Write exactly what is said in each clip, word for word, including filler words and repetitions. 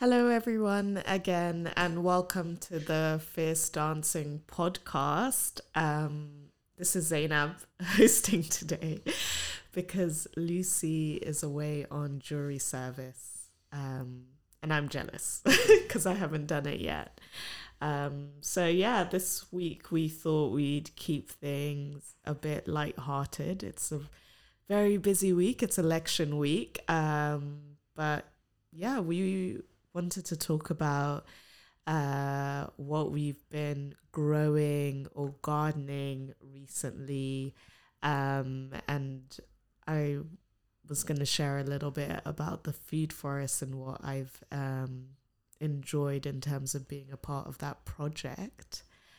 Hello, everyone, again, and welcome to the Fierce Dancing podcast. Um, this is Zainab hosting today because Lucy is away on jury service, um, and I'm jealous because I haven't done it yet. Um, so yeah, this week we thought we'd keep things a bit lighthearted. It's a very busy week. It's election week, um, but yeah, we wanted to talk about uh, what we've been growing or gardening recently. Um, and I was going to share a little bit about the food forest and what I've um, enjoyed in terms of being a part of that project.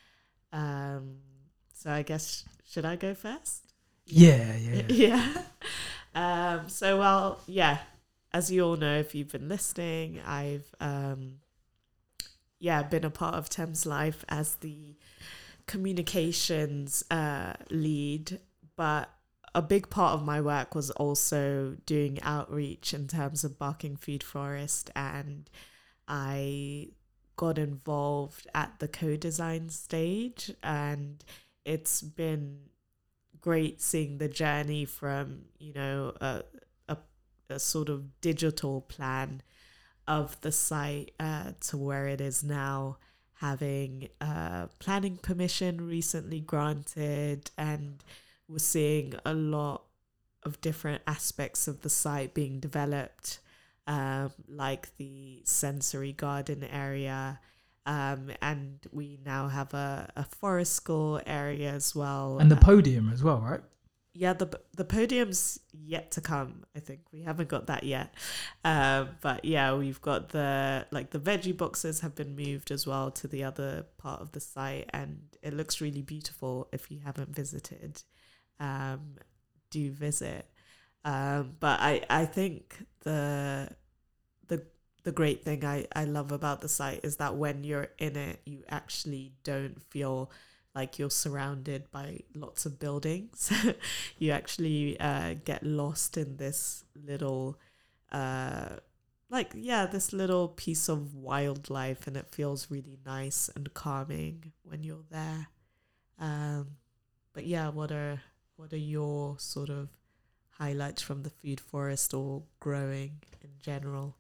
Um, so I guess, should I go first? Yeah, yeah. Yeah. Um, so, well, yeah, as you all know, if you've been listening, I've, um, yeah, been a part of Thames Life as the communications uh, lead, but a big part of my work was also doing outreach in terms of Barking Food Forest, and I got involved at the co-design stage, and it's been great seeing the journey from, you know, a, a, a sort of digital plan of the site uh, to where it is now, having uh, planning permission recently granted, and we're seeing a lot of different aspects of the site being developed, um, like the sensory garden area. Um, and we now have a, a forest school area as well. And the Uh, podium as well, right? yeah, the the podium's yet to come. I think we haven't got that yet. Um, but yeah, we've got the like the veggie boxes have been moved as well to the other part of the site, and it looks really beautiful. If you haven't visited, um, do visit. Um, but I I think the the the great thing I, I love about the site is that when you're in it, you actually don't feel like you're surrounded by lots of buildings. You actually uh, get lost in this little, uh, like, yeah, this little piece of wildlife, and it feels really nice and calming when you're there. Um, but yeah, what are what are your sort of highlights from the food forest or growing in general?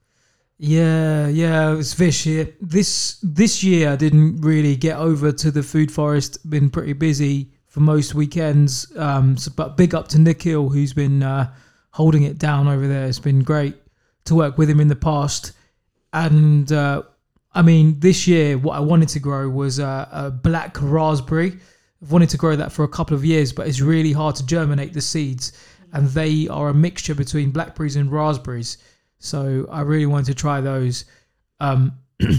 Yeah, yeah. It was this year. This this year, I didn't really get over to the food forest. Been pretty busy for most weekends. Um, so, but big up to Nikhil, who's been uh, holding it down over there. It's been great to work with him in the past. And uh, I mean, this year, what I wanted to grow was uh, a black raspberry. I've wanted to grow that for a couple of years, but it's really hard to germinate the seeds, and they are a mixture between blackberries and raspberries. So I really wanted to try those. Um,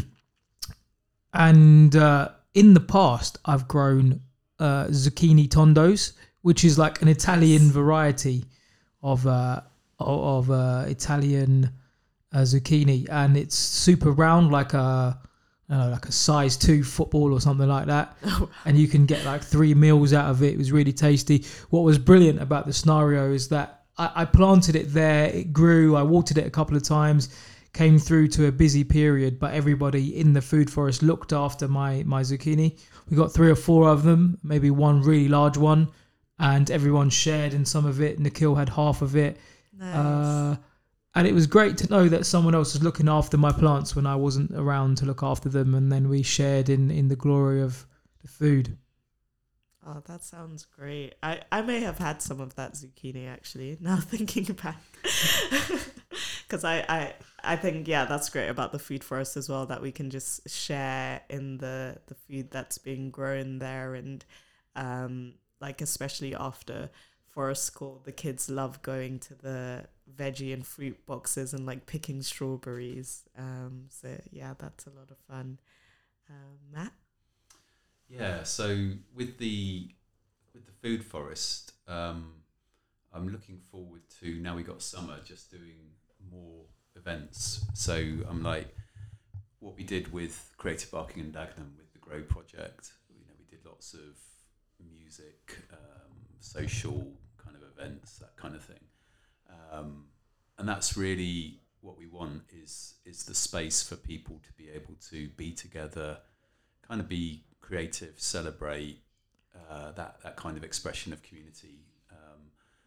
and uh, in the past, I've grown uh, zucchini tondos, which is like an Italian variety of uh, of uh, Italian uh, zucchini, and it's super round, like a uh, like a size two football or something like that. Oh, And you can get like three meals out of it. It was really tasty. What was brilliant about the scenario is that I, I planted it there, it grew, I watered it a couple of times, came through to a busy period, but everybody in the food forest looked after my, my zucchini. We got three or four of them, maybe one really large one, and everyone shared in some of it. Nikhil had half of it. nice. Uh, and it was great to know that someone else was looking after my plants when I wasn't around to look after them, and then we shared in, in the glory of the food. Oh, that sounds great. I, I may have had some of that zucchini actually, now thinking back. Because I, I, I think, yeah, that's great about the food forest as well, that we can just share in the, the food that's being grown there. And um, like, especially after forest school, the kids love going to the veggie and fruit boxes and like picking strawberries. Um, so, yeah, that's a lot of fun. Um, Matt? Yeah, so with the with the food forest, um, I'm looking forward to, now we got summer, just doing more events. So I'm like, what we did with Creative Barking and Dagenham with the Grow project, you know, we did lots of music, um, social kind of events, that kind of thing. Um, and that's really what we want is is the space for people to be able to be together, kind of be creative, celebrate uh, that that kind of expression of community, um,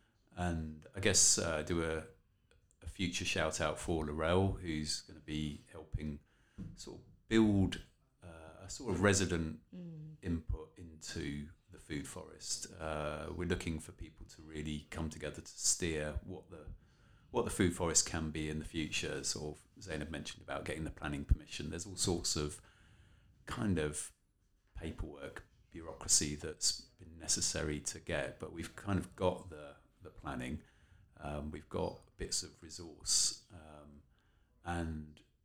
and I guess uh, do a, a future shout out for Laurel, who's going to be helping sort of build uh, a sort of resident Mm. input into the food forest. Uh, we're looking for people to really come together to steer what the what the food forest can be in the future. Sort of Zainab mentioned about getting the planning permission. There's all sorts of kind of paperwork, bureaucracy that's been necessary to get, but we've kind of got the the planning. Um, we've got bits of resource, um, and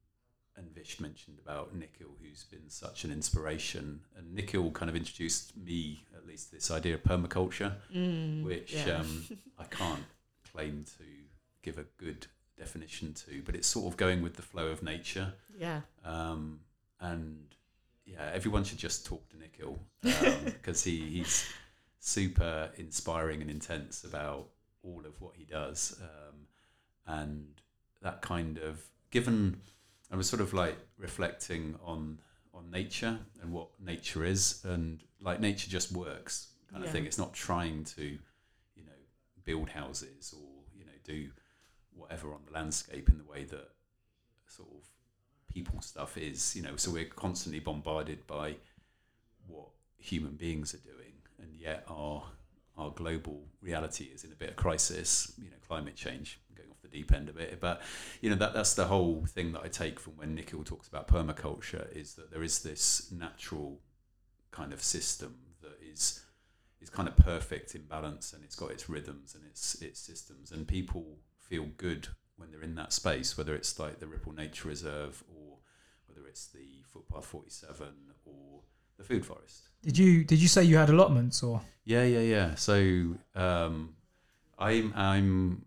and Vish mentioned about Nikhil, who's been such an inspiration. And Nikhil kind of introduced me, at least, this idea of permaculture, Mm, which yeah. um, I can't claim to give a good definition to, but it's sort of going with the flow of nature. Yeah. Um, and yeah, everyone should just talk to Nikhil because he, he's super inspiring and intense about all of what he does. Um, and that kind of, given, I was sort of like reflecting on on nature and what nature is, and like nature just works kind of Yeah. thing. It's not trying to, you know, build houses or, you know, do whatever on the landscape in the way that sort of people stuff is, you know. So we're constantly bombarded by what human beings are doing, and yet our our global reality is in a bit of crisis, you know, climate change, going off the deep end a bit. But, you know, that that's the whole thing that I take from when Nikhil talks about permaculture, is that there is this natural kind of system that is is kind of perfect in balance, and it's got its rhythms and its its systems, and people feel good when they're in that space, whether it's like the Ripple Nature Reserve or whether it's the Footpath forty-seven or the food forest. Did you did you say you had allotments or? Yeah, yeah, yeah. So um, I'm I'm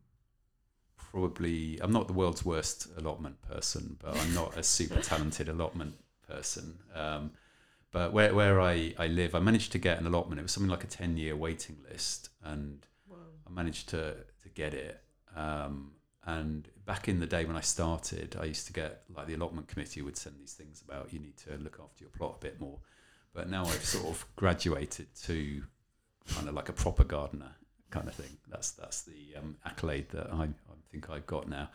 probably I'm not the world's worst allotment person, but I'm not a super talented allotment person. Um, but where where I, I live, I managed to get an allotment. It was something like a ten year waiting list, and Wow. I managed to to get it. Um, and back in the day when I started, I used to get, like, the allotment committee would send these things about, you need to look after your plot a bit more. But now I've sort of graduated to kind of like a proper gardener kind of thing. That's that's the um, accolade that I, I think I've got now.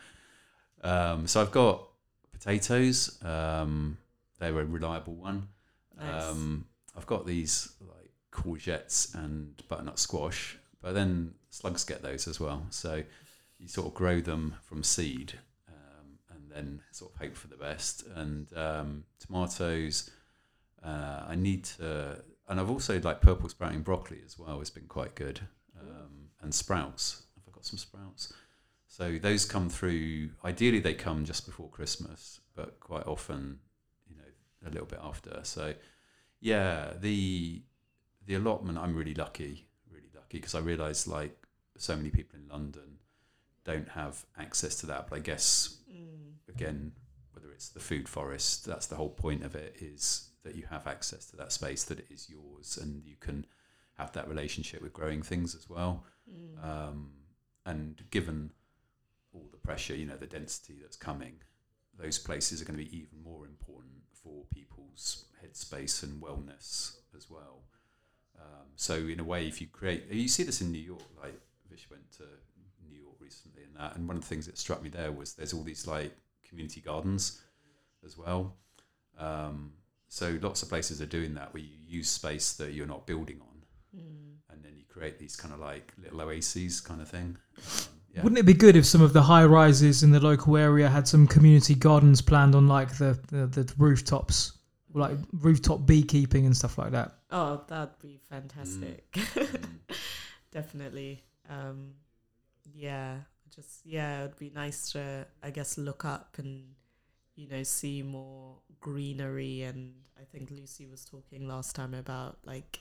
Um, so I've got potatoes. Um, they're a reliable one. Nice. Um, I've got these like courgettes and butternut squash, but then slugs get those as well. So you sort of grow them from seed, um, and then sort of hope for the best. And um, tomatoes, uh, I need to, and I've also, like, purple sprouting broccoli as well. It's been quite good, um, and sprouts. I've got some sprouts. So those come through. Ideally, they come just before Christmas, but quite often, you know, a little bit after. So yeah, the the allotment, I'm really lucky, really lucky, because I realise, like, so many people in London don't have access to that. But I guess, Mm. again, whether it's the food forest, that's the whole point of it, is that you have access to that space, that it is yours, and you can have that relationship with growing things as well. Mm. Um, and given all the pressure, you know, the density that's coming, those places are going to be even more important for people's headspace and wellness as well. Um, so in a way, if you create, you see this in New York, like Vish went to New York recently and that, and one of the things that struck me there was there's all these, like, community gardens as well. Um, so lots of places are doing that, where you use space that you're not building on, Mm. and then you create these kind of like little oases kind of thing. Um, yeah. Wouldn't it be good if some of the high rises in the local area had some community gardens planned on, like, the, the, the rooftops, like rooftop beekeeping and stuff like that? Oh, that'd be fantastic. Mm. Definitely. Um, yeah, just, yeah, it would be nice to, I guess, look up and, you know, see more greenery. And I think Lucy was talking last time about, like,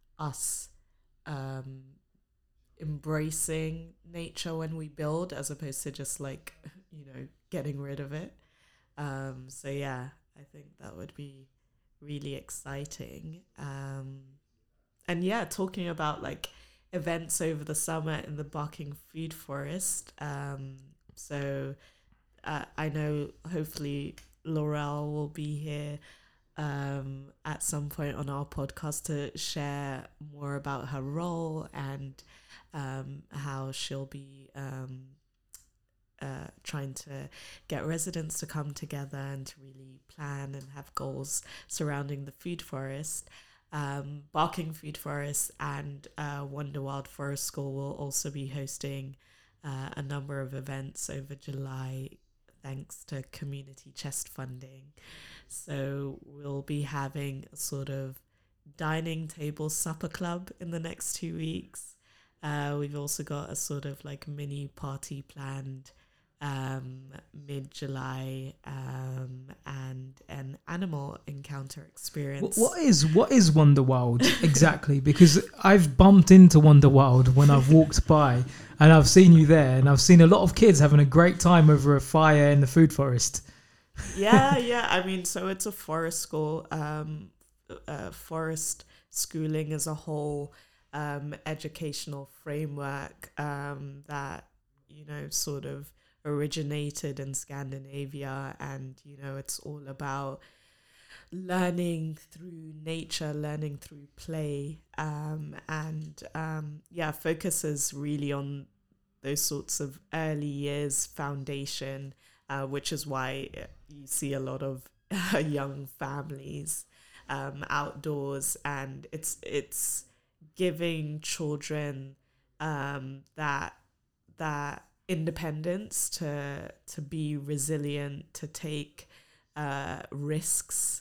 us um, embracing nature when we build, as opposed to just, like, you know, getting rid of it. Um, so yeah, I think that would be really exciting. Um, and yeah, talking about, like, events over the summer in the Barking Food Forest. Um, so uh, I know hopefully Laurel will be here um, at some point on our podcast to share more about her role and um, how she'll be um, uh, trying to get residents to come together and to really plan and have goals surrounding the food forest. Um, Barking Food Forest and uh, Wonderwild Forest School will also be hosting uh, a number of events over July thanks to community chest funding. So we'll be having a sort of dining table supper club in the next two weeks. Uh, we've also got a sort of like mini party planned um, mid-July um, and an animal encounter experience. What is what is Wonderwild exactly? Because I've bumped into Wonderwild when I've walked by and I've seen you there, and I've seen a lot of kids having a great time over a fire in the food forest. yeah, yeah. I mean, so it's a forest school, um, uh, forest schooling as a whole um, educational framework um, that, you know, sort of originated in Scandinavia, and you know it's all about learning through nature, learning through play, um, and um, yeah, focuses really on those sorts of early years foundation, uh, which is why you see a lot of young families um, outdoors, and it's it's giving children um, that that independence to to be resilient, to take uh, risks,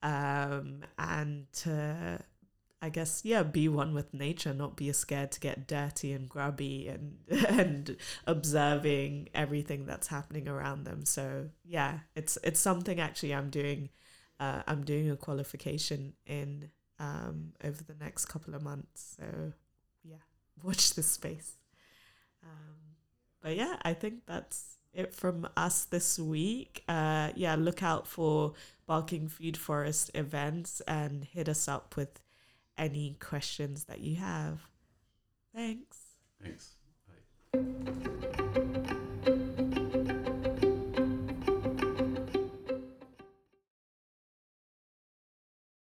um, and to, I guess, yeah, be one with nature, not be scared to get dirty and grubby and and observing everything that's happening around them. So yeah, it's it's something actually I'm doing. Uh, I'm doing a qualification in um, over the next couple of months. So yeah, watch this space. Um, But yeah, I think that's it from us this week. Uh, yeah, look out for Barking Food Forest events and hit us up with any questions that you have. Thanks.